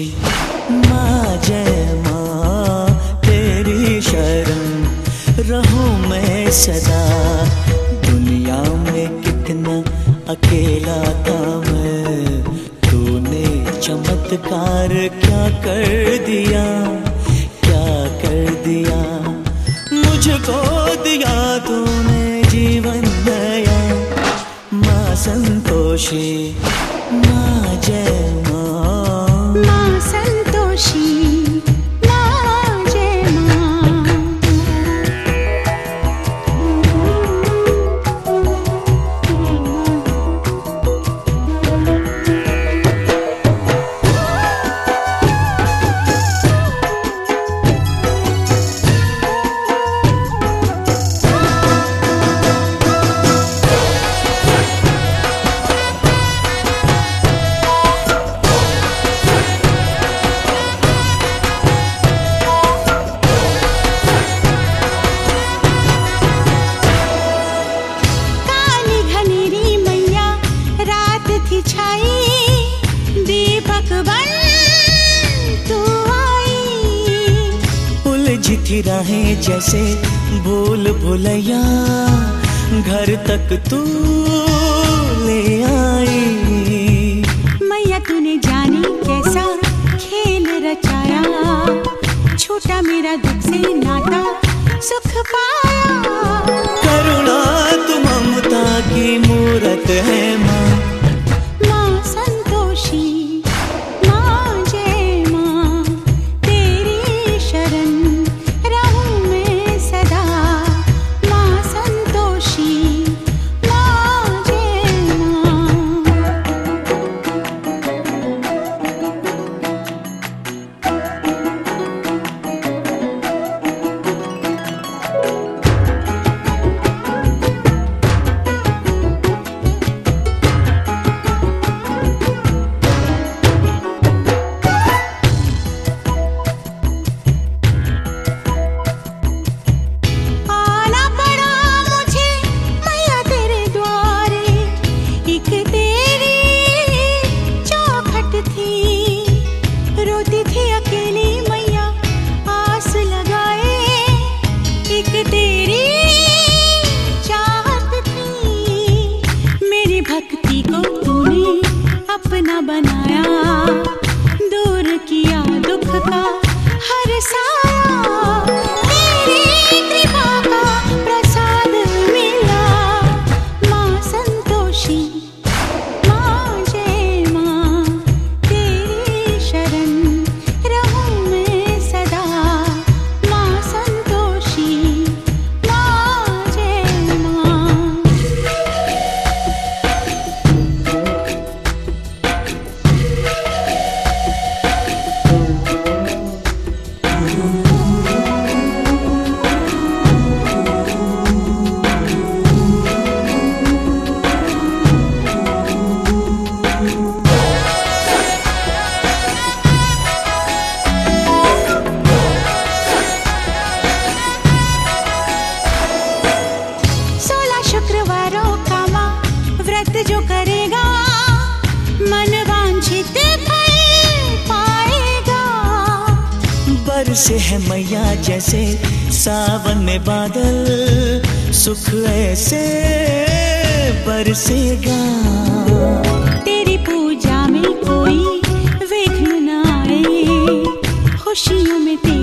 माँ जय माँ तेरी शरण रहूं मैं सदा। दुनिया में कितना अकेला था मैं, तूने चमत्कार क्या कर दिया, क्या कर दिया। मुझको दिया तूने जीवन नया, माँ संतोषी माँ जय माँ, माँ संतोषी माँ जय माँ। थी राहें जैसे भूल भुलैया, घर तक तू ले आई। मैया तूने जाने कैसा खेल रचाया, छूटा मेरा दुख से नाता सुख पाया। करुणा तू ममता की मूरत है माँ, माँ संतोषी माँ जय माँ तेरी शरण रहूं मैं सदा। माँ संतोषी माँ जय माँ। अपना बनाया, दूर किया दुख का हर साया। तेरी कृपा का प्रसाद मिला, माँ संतोषी माँ जय माँ तेरी शरण रहूं मैं सदा। माँ संतोषी माँ जय माँ। शुक्रवारों का माँ व्रत जो करेगा, मन वांछित फल पाएगा। बरसे है मैया जैसे सावन में बादल, सुख ऐसे बरसेगा। तेरी पूजा में कोई विघ्न न आए, खुशियों में